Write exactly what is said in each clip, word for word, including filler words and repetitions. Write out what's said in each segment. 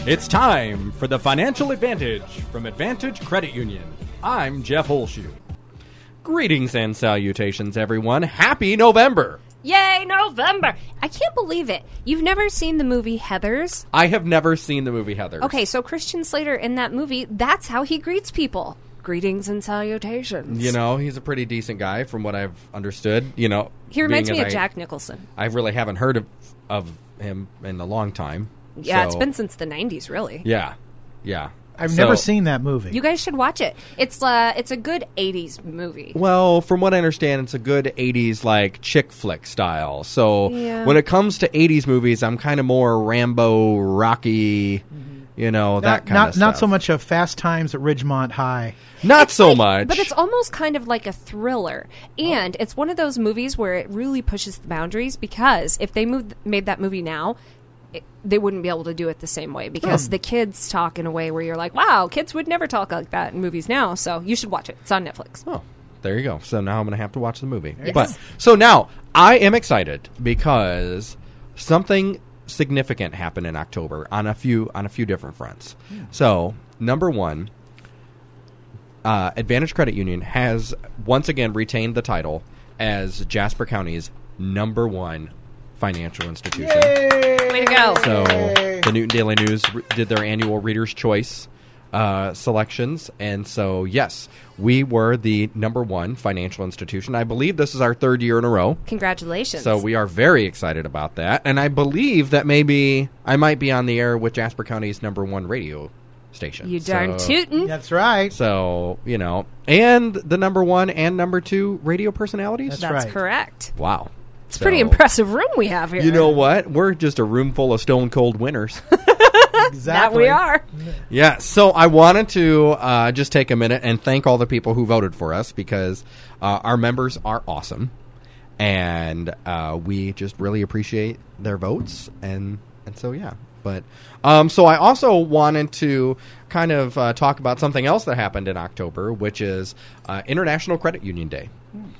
It's time for the Financial Advantage from Advantage Credit Union. I'm Jeff Holshoe. Greetings and salutations, everyone. Happy November! Yay, November! I can't believe it. You've never seen the movie Heathers? I have never seen the movie Heathers. Okay, so Christian Slater in that movie, that's how he greets people. Greetings and salutations. You know, he's a pretty decent guy from what I've understood. You know, he reminds me of I, Jack Nicholson. I really haven't heard of, of him in a long time. Yeah, so. It's been since the nineties, really. Yeah, yeah. I've so, never seen that movie. You guys should watch it. It's uh, it's a good eighties movie. Well, from what I understand, it's a good eighties, like, chick flick style. So yeah. when it comes to eighties movies, I'm kind of more Rambo, Rocky, mm-hmm. you know, not, that kind not, of stuff. Not so much of Fast Times at Ridgemont High. Not it's so like, much. But it's almost kind of like a thriller. And it's one of those movies where it really pushes the boundaries, because if they moved, made that movie now, it, they wouldn't be able to do it the same way, because Hmm. the kids talk in a way where you're like, wow, kids would never talk like that in movies now. So you should watch it. It's on Netflix. Oh, there you go. So now I'm going to have to watch the movie. Yes. But so now I am excited because something significant happened in October on a few on a few different fronts. Hmm. So number one, uh, Advantage Credit Union has once again retained the title as Jasper County's number one financial institution. Yay! Way to go. So the Newton Daily News re- did their annual Reader's Choice uh, selections. And so, yes, we were the number one financial institution. I believe this is our third year in a row. Congratulations. So we are very excited about that. And I believe that maybe I might be on the air with Jasper County's number one radio station. You darn so, tootin'. That's right. So, you know, and the number one and number two radio personalities. That's That's right. correct. Wow. It's a pretty So- impressive room we have here. You know what? We're just a room full of stone cold winners. Exactly. That we are. Yeah, so I wanted to uh, just take a minute and thank all the people who voted for us, because uh, our members are awesome, and uh, we just really appreciate their votes, and and so yeah. But um, so I also wanted to kind of uh, talk about something else that happened in October, which is uh, International Credit Union Day.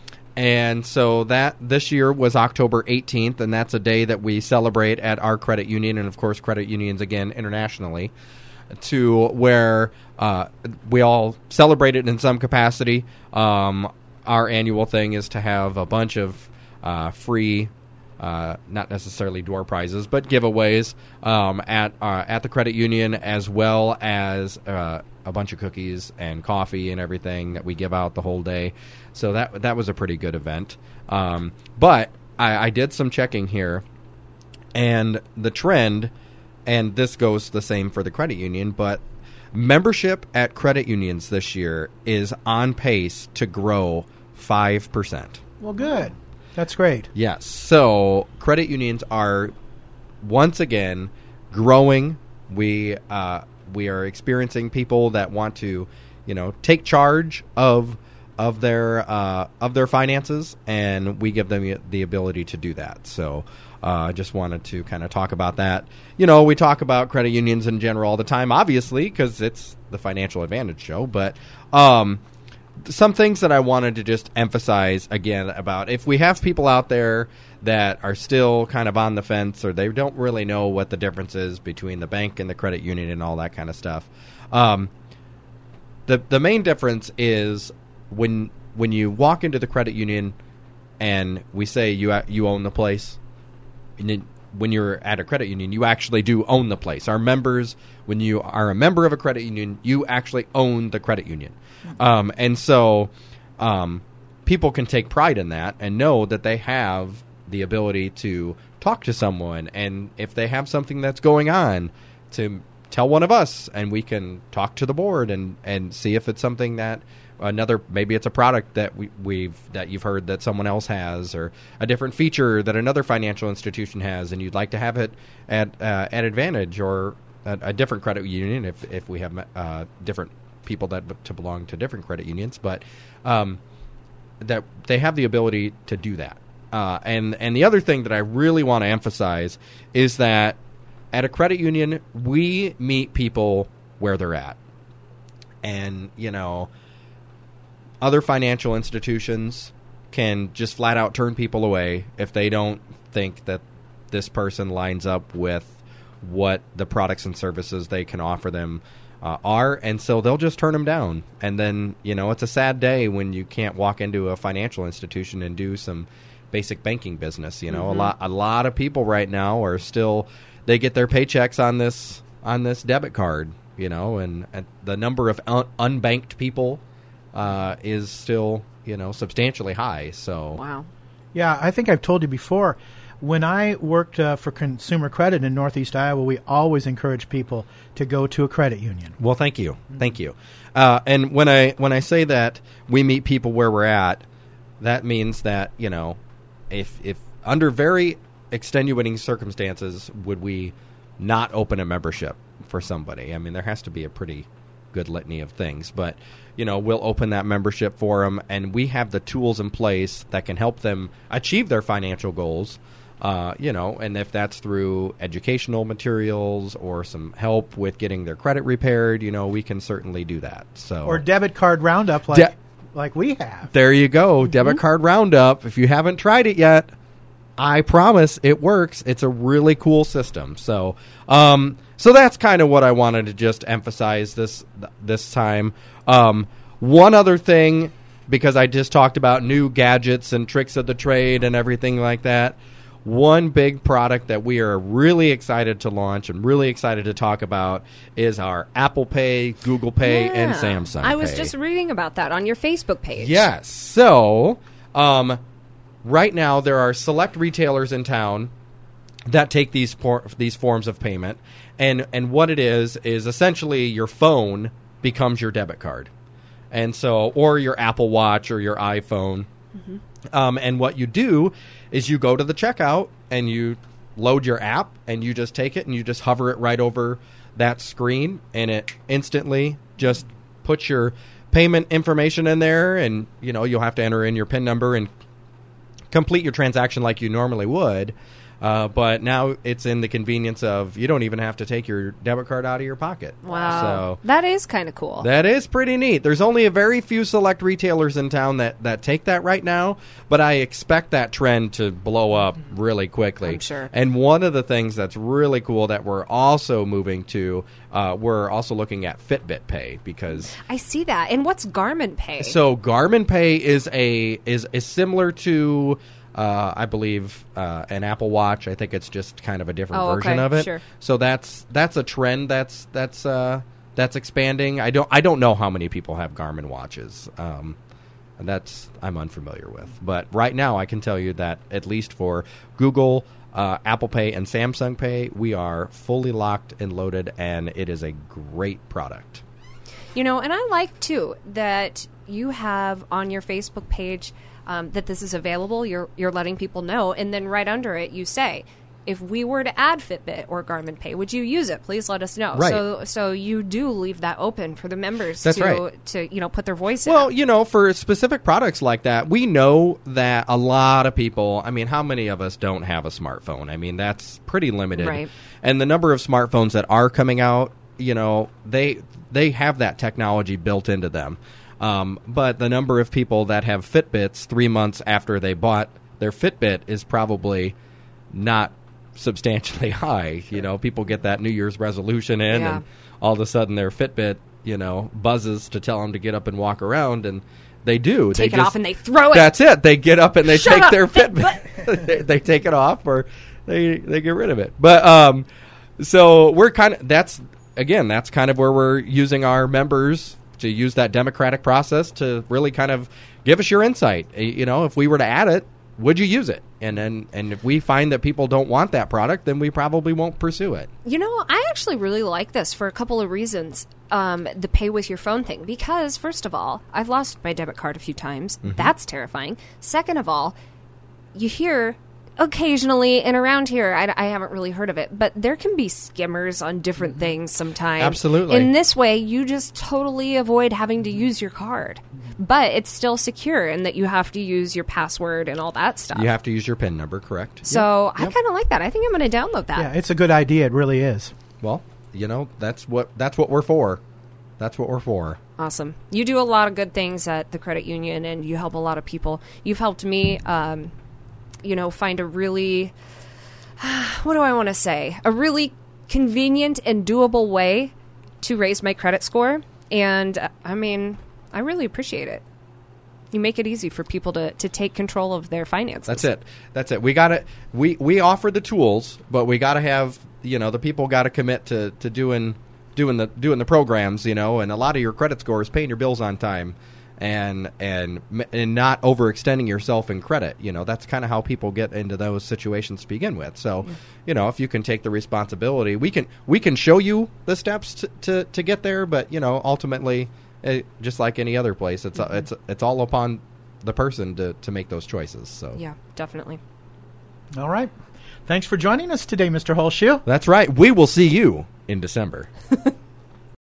And so that this year was October eighteenth, and that's a day that we celebrate at our credit union, and of course credit unions again internationally, to where uh, we all celebrate it in some capacity. Um, our annual thing is to have a bunch of uh, free, uh, not necessarily door prizes, but giveaways um, at uh, at the credit union, as well as uh, a bunch of cookies and coffee and everything that we give out the whole day. So that that was a pretty good event. Um, but I, I did some checking here, and the trend, and this goes the same for the credit union, but membership at credit unions this year is on pace to grow five percent. Well, good. That's great. Yes. So credit unions are once again growing. We uh, we are experiencing people that want to, you know, take charge of of their uh, of their finances, and we give them the ability to do that. So I uh, just wanted to kind of talk about that. You know, we talk about credit unions in general all the time, obviously, because it's the Financial Advantage show. But um, some things that I wanted to just emphasize again about, if we have people out there that are still kind of on the fence, or they don't really know what the difference is between the bank and the credit union and all that kind of stuff. Um, the the main difference is when when you walk into the credit union and we say you you own the place, and then when you're at a credit union, you actually do own the place. Our members, when you are a member of a credit union, you actually own the credit union. Um, and so um, people can take pride in that and know that they have the ability to talk to someone, and if they have something that's going on, to tell one of us, and we can talk to the board and, and see if it's something that another, maybe it's a product that we, we've that you've heard that someone else has, or a different feature that another financial institution has, and you'd like to have it at uh, at Advantage or a, a different credit union if if we have uh, different people that to belong to different credit unions, but um, that they have the ability to do that. Uh, and and the other thing that I really want to emphasize is that at a credit union, we meet people where they're at. And, you know, other financial institutions can just flat out turn people away if they don't think that this person lines up with what the products and services they can offer them uh, are, and so they'll just turn them down. And then, you know, it's a sad day when you can't walk into a financial institution and do some basic banking business. You know, Mm-hmm. a lot a lot of people right now are still, they get their paychecks on this on this debit card, you know, and, and the number of un- unbanked people uh, is still, you know, substantially high. So Wow. Yeah, I think I've told you before. When I worked uh, for Consumer Credit in Northeast Iowa, we always encourage people to go to a credit union. Well, thank you, thank you. Uh, and when I when I say that we meet people where we're at, that means that, you know, if if under very extenuating circumstances would we not open a membership for somebody? I mean, there has to be a pretty good litany of things, but you know, we'll open that membership for them, and we have the tools in place that can help them achieve their financial goals. Uh, you know, and if that's through educational materials or some help with getting their credit repaired, you know, we can certainly do that. So, Or debit card roundup like De- like we have. there you go, debit card roundup. If you haven't tried it yet, I promise it works. It's a really cool system. So, um, so that's kind of what I wanted to just emphasize this this time. Um, one other thing, because I just talked about new gadgets and tricks of the trade and everything like that. One big product that we are really excited to launch and really excited to talk about is our Apple Pay, Google Pay, and Yeah. Samsung I was Pay. just reading about that on your Facebook page. Yes. So, um, right now there are select retailers in town that take these por- these forms of payment, and and what it is is essentially your phone becomes your debit card, and so or your Apple Watch or your iPhone. Um, and what you do is you go to the checkout and you load your app and you just take it and you just hover it right over that screen, and it instantly just puts your payment information in there, and you know you'll have to enter in your PIN number and complete your transaction like you normally would. Uh, but now it's in the convenience of you don't even have to take your debit card out of your pocket. Wow. So That is kind of cool. that is pretty neat. There's only a very few select retailers in town that, that take that right now, but I expect that trend to blow up really quickly. I'm sure. And one of the things that's really cool that we're also moving to, uh, we're also looking at Fitbit Pay, because I see that. And what's Garmin Pay? so Garmin Pay is a is is similar to uh, I believe uh, an Apple Watch. I think it's just kind of a different Oh, version okay, of it. sure. So that's that's a trend that's that's uh, that's expanding. I don't I don't know how many people have Garmin watches. Um, and that's I'm unfamiliar with. But right now I can tell you that at least for Google, uh, Apple Pay, and Samsung Pay, we are fully locked and loaded, and it is a great product. You know, and I like, too, that you have on your Facebook page um, that this is available. You're you're letting people know. And then right under it, you say, if we were to add Fitbit or Garmin Pay, would you use it? Please let us know. Right. So so you do leave that open for the members That's to, right. to, you know, put their voice in. Well, you know, for specific products like that, we know that a lot of people, I mean, how many of us don't have a smartphone? I mean, that's pretty limited. Right. And the number of smartphones that are coming out, you know, they they have that technology built into them. Um, but the number of people that have Fitbits three months after they bought their Fitbit is probably not substantially high. You know, people get that New Year's resolution in, Yeah. and all of a sudden their Fitbit, you know, buzzes to tell them to get up and walk around, and they do. Take they it just, off and they throw it. That's it. They get up and they Shut take up, their Fitbit. Fitbit. they, they take it off, or they they get rid of it. But um, so we're kind of that's again that's kind of where we're using our members to use that democratic process to really kind of give us your insight. Uh, You know, if we were to add it, would you use it? And then, and if we find that people don't want that product, then we probably won't pursue it. You know, I actually really like this for a couple of reasons. Um, the pay with your phone thing. Because, first of all, I've lost my debit card a few times. Mm-hmm. That's terrifying. Second of all, you hear occasionally, and around here, I, I haven't really heard of it, but there can be skimmers on different things sometimes. Absolutely. In this way, you just totally avoid having to use your card. But it's still secure in that you have to use your password and all that stuff. You have to use your PIN number, correct? So I Yep. kind of like that. I think I'm going to download that. Yeah, it's a good idea. It really is. Well, you know, that's what that's what we're for. That's what we're for. Awesome. You do a lot of good things at the credit union, and you help a lot of people. You've helped me, um, you know, find a really, what do I want to say? A really convenient and doable way to raise my credit score. And uh, I mean, I really appreciate it. You make it easy for people to, to take control of their finances. That's it. That's it. We got to we we offer the tools, but we got to have, you know, the people got to commit to, to doing doing the doing the programs, you know, and a lot of your credit score is paying your bills on time and and and not overextending yourself in credit. You know, that's kind of how people get into those situations to begin with. So, yeah. you know, if you can take the responsibility, we can we can show you the steps to to, to get there, but, you know, ultimately, It, just like any other place, it's mm-hmm. it's it's all upon the person to, to make those choices. So yeah, definitely. All right. Thanks for joining us today, Mister Holshoe. That's right. We will see you in December.